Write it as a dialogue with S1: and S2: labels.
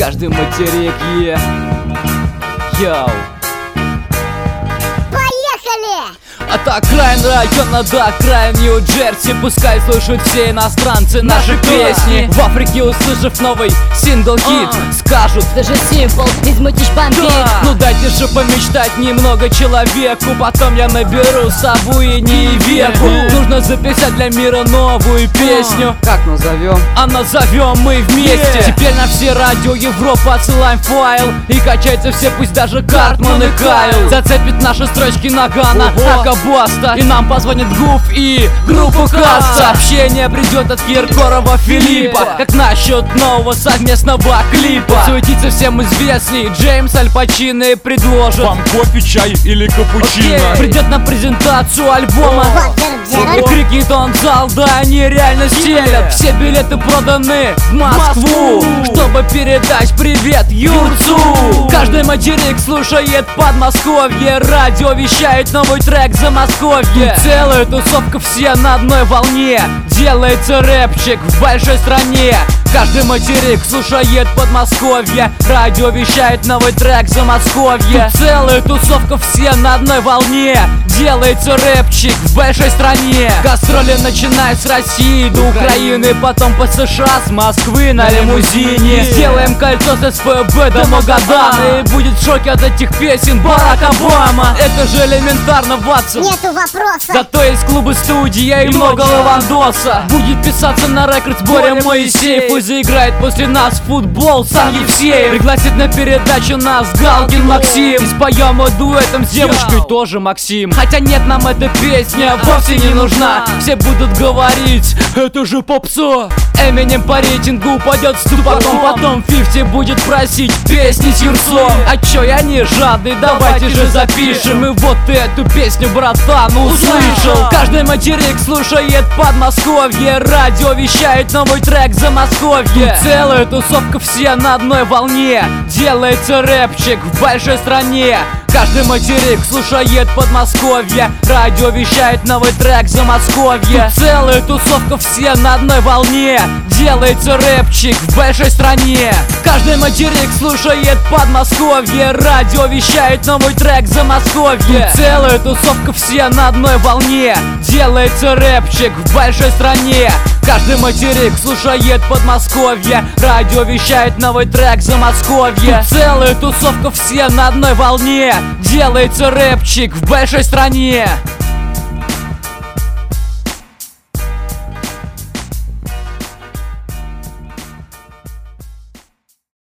S1: каждый материк, йоу. От окраин района до окраин Нью-Джерси пускай слушают все иностранцы наши песни. В Африке, услышав новый сингл-хит, скажут:
S2: даже символ измутишь бомбит.
S1: Ну дайте же помечтать немного человеку, потом я наберу сову и не веку. Нужно записать для мира новую песню.
S3: Как назовем?
S1: А назовем мы вместе. Теперь на все радио Европы отсылаем файл, и качаются все, пусть даже Картман и Кайл. Зацепит наши строчки Нагана, Баста, и нам позвонит Гуф и группу Каст. Сообщение придет от Киркорова Филиппа, как насчет нового совместного клипа. Суетится всем известный Джеймс Аль Пачино и предложит
S4: вам кофе, чай или капучино.
S1: Придет на презентацию альбома и крикнет он в зал, да они реально стелят. Все билеты проданы в Москву, чтобы передать привет Юрцу. Каждый материк слушает Подмосковье, радио вещает новый трек за Замосковье. Целая тусовка, все на одной волне. Делается рэпчик в большой стране. Каждый материк слушает Подмосковье, радио вещает новый трек за Замосковье. Целая тусовка, все на одной волне. Делается рэпчик в большой стране. Гастроли начинают с России до Украины, потом по США, с Москвы на лимузине. Сделаем кольцо с СПБ до Магадана, и будет в шоке от этих песен Барак Обама. Это же элементарно, Ватсон.
S2: Нету вопроса.
S1: Зато есть клубы, студия и много лавандоса. Будет писаться на рекорд Боря Моисеев, и заиграет после нас в футбол сам Евсеев. Пригласит на передачу нас Галкин Максим, и споем мы дуэтом с девушкой тоже Максим. Хотя нет, нам эта песня вовсе не нужна. Все будут говорить: это же попса. Эминем по рейтингу упадет с тупаком, потом 50 будет просить песни с Юрцом. А чё, я не жадный, давайте же запишем. И вот эту песню, братан, услышал. Каждый материк слушает Подмосковье, радио вещает новый трек за Замосковье. Целая тусовка, все на одной волне. Делается рэпчик в большой стране. Каждый материк слушает Подмосковье, радио вещает новый трек за Замосковье. Целая тусовка, все на одной волне. Делается рэпчик в большой стране. Каждый материк слушает Подмосковье, радио вещает новый трек за Замосковье. Целая тусовка, все на одной волне. Делается рэпчик в большой стране. Каждый материк слушает Подмосковье, радио вещает новый трек за Замосковье. Целая тусовка, все на одной волне. Делается рэпчик в большой стране.